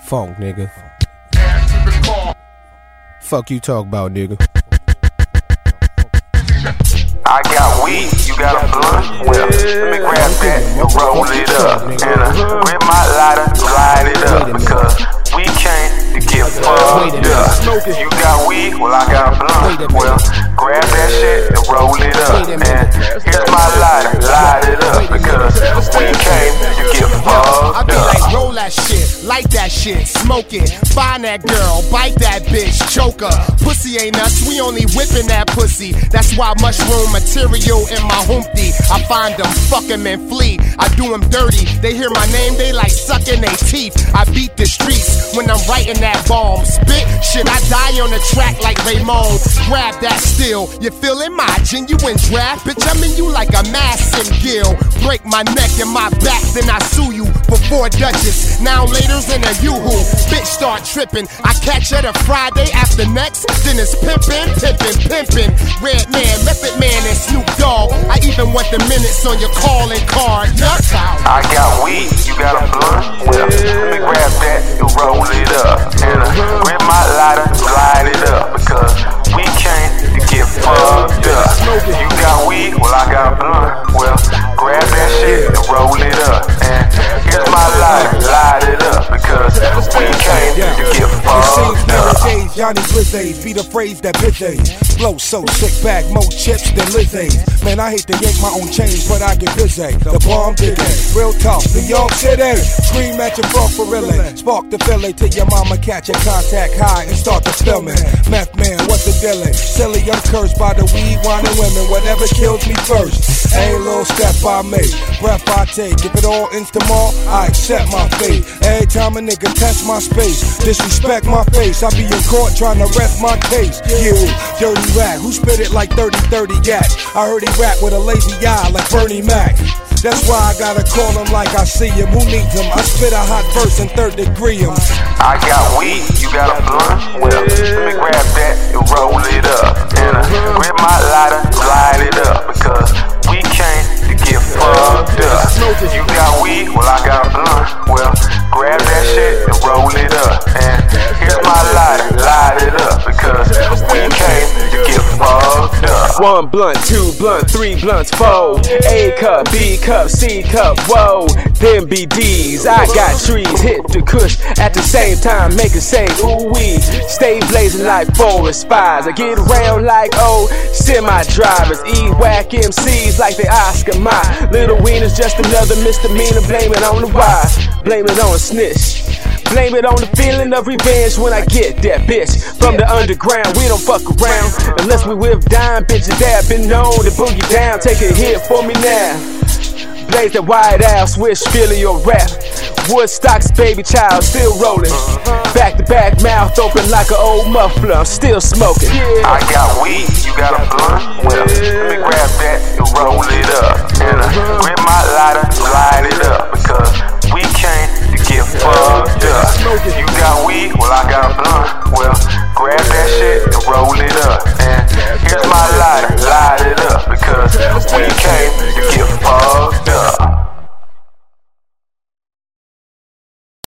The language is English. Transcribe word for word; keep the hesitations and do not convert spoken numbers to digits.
Funk, nigga. Fuck you talk about, nigga. I got weed, you got a blunt? Well, let me grab that and roll it up. And uh, grab my lighter, light it up. Because we came to get fucked up. You got weed, well I got a blunt. Well, grab that shit and roll it up. And here's my lighter, light it up. Because we came to get fucked up. I be like, roll that shit, light that shit, smoke it, find that girl, bite that bitch, choke her. Pussy ain't us, we only whipping that pussy. That's why mushroom material in my humpty. I find them, fuck them and flee. I do them dirty, they hear my name, they like sucking their teeth. I beat the streets when I'm writing that bomb. Spit shit, I die on the track like Raymond. Grab that still, you feeling my genuine draft? Bitch, I'm in you like a Masson Gill. Break my neck and my back, then I sue you for four Dutchess. Now later's in a U-Hoo. Bitch start tripping, I catch her the Friday after next. Then it's pimpin', pimpin', pimpin'. Red Man, Method Man, and Snoop Dogg. I even want the minutes on your calling card. Nuts out. I got weed, you got a blunt? Well, let me grab that and roll it up. And uh, grab my lighter, light it up. Because we came to get fucked up. You got weed, well I got a blunt. Well, grab that shit and roll it up. And here's my lighter, light it up. Because we came to get fucked up. Johnny Blizzays be the phrase that bitches blow so sick back, more chips than Lizzays. Man, I hate to yank my own change, but I get busy. The bomb did it, real tough, New York City. Scream at your front for reeling, spark the Philly till your mama catch a contact high and start to filming. Meth man, what's the dealing? Silly, I'm cursed by the weed, wine, and women. Whatever kills me first. Ain't a little step I make, breath I take. If it all ends tomorrow, I accept my fate. Every time a nigga test my space, disrespect my face, I be in court trying to rest my case. You, dirty rat, who spit it like thirty thirty gat? I heard he rap with a lazy eye like Bernie Mac. That's why I gotta call him like I see him. Who needs him? I spit a hot verse and third degree him. I got weed, you got a blunt? Well, let me grab that and roll it up. And uh, grab my lighter, light it up. Because we came to get fucked up. You got weed, well I got a blunt. Well, grab that shit and roll it up. And here's my lighter, light it up. Because we came to get fucked up. One blunt, two blunt, three blunts, four. A cup, B cup, C cup, whoa. Them B Ds, I got trees, hit the kush at the same time, make it say ooh wee. Stay blazing like forest fires. I get around like old semi-drivers. E-whack M Cs like they Oscar my little wiener's just another misdemeanor. Blame it on the wire, blame it on a snitch. Blame it on the feeling of revenge when I get that bitch. From the underground, we don't fuck around unless we with dime bitches that have been known to boogie down. Take a hit for me now. Blaze that white out, switch feeling your rap. Woodstock's baby child still rolling. Back to back, mouth open like an old muffler. I'm still smoking. I got weed, you got a blunt? Well,